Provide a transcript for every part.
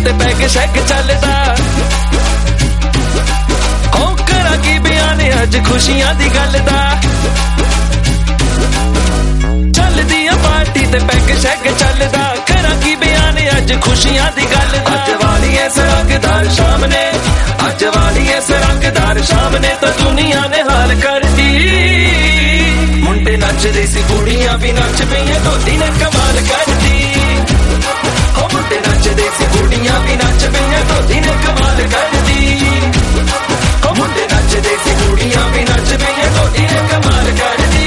उत्ते पैग शैग चलदा हो करा की बयान अज खुशियां दी गल दा चलदी पार्टी ते पैग शैग चलदा करा की बयान अज खुशियां दी गल दा अज वाली है सरंगदार शाम ने अज वाली है सरंगदार शाम ने तो दुनिया ने हाल कर दी मुंडे नचदे सी कुड़ियां भी नच पईयां ढोली ने कमाल कर दी हो मुंडे नचदे सी कुड़ियां भी नच पईयां ढोली ने कमाल कर दी हो मुंडे नचदे सी कुड़ियां भी नच पईयां ढोली ने कमाल कर दी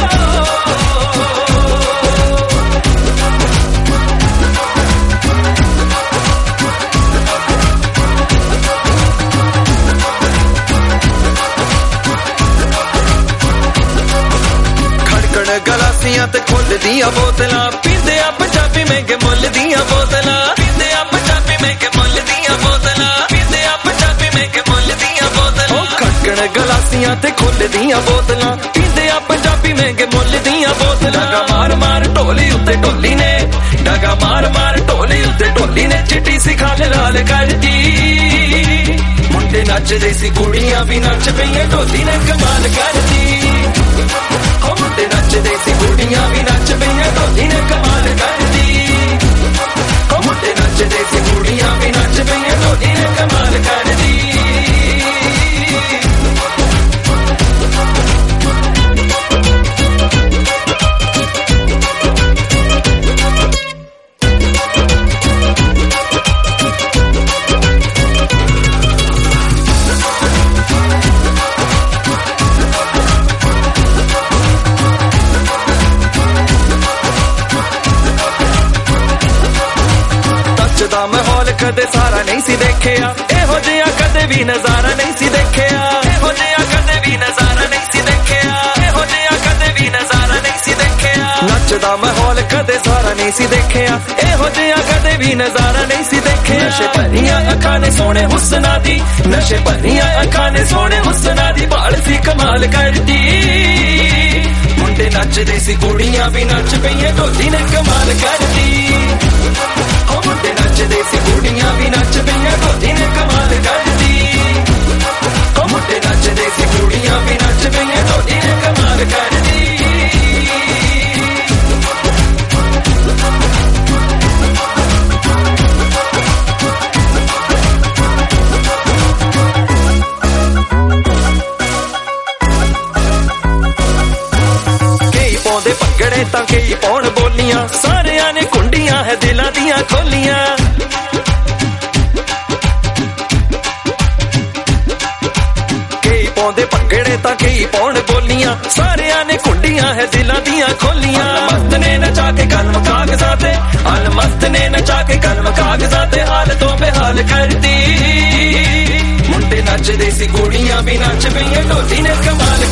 गलासियां ते खुल दियां बोतलां पींदे आ पंजाबी महंगे मुल दियां बोतलां पींदे आ पंजाबी महंगे मुल दियां बोतलां पींदे आ पंजाबी महंगे मुल दियां बोतलां खड़कण गलासियां ते खुल दियां बोतलां पींदे आ पंजाबी महंगे मुल दियां बोतलां डगा मार मार ढोली उत्ते ढोली ने डगा मार मार ढोली उत्ते ढोली ने चिट्टी सी खाल लाल कर दी मुंडे नचदे सी कुड़ियां भी नच पईयां ढोली ने कमाल कर दी हो मुंडे नचदे सी कुड़ियां भी नच पईयां ढोली ने कमाल कर दी हो मुंडे नचदे सी कुड़ियां भी नच पईयां ढोली ने कमाल कर दी माहौल कदे सारा नहीं सी देखिया एहो जिहा कदे भी नजारा नहीं सी देखिया एहो जिहा कदे भी नजारा नहीं सी देखिया एहो जिहा कदे भी नजारा नहीं सी देखिया नचदा माहौल कदे सारा नहीं सी देखिया एहो जिहा कदे भी नजारा नहीं सी देखिया नशे भरियां अखां ने सोने हुस्ना दी नशे भरियां अखां ने सोने हुस्ना दी बाल सी कमाल करदी मुंडे नचदे सी कुड़ियां भी नच पईयां ढोली ने कमाल करदी हो मुंडे नचदे सी कुड़ियां भी नच पईयां ढोली ने कमाल कर दी हो मुंडे नचदे सी कुड़ियां भी नच पईयां ढोली ने कमाल कर दी कई पाउंदे भंगड़े तां कई पाउण बोलियां सारियां ने कुंडियां है दिलां दियां खोलियां पाउंदे भंगड़े तां कई पाउण बोलियां सारियां ने कुंडियां है दिलां दियां खोलियां मस्त ने नचा के कलम कागजाते अल मस्त ने नचा के कलम कागजाते हाल तो बेहाल कर दी मुंडे नचदे सी कुड़ियां भी नच पईयां ढोली ने कमाल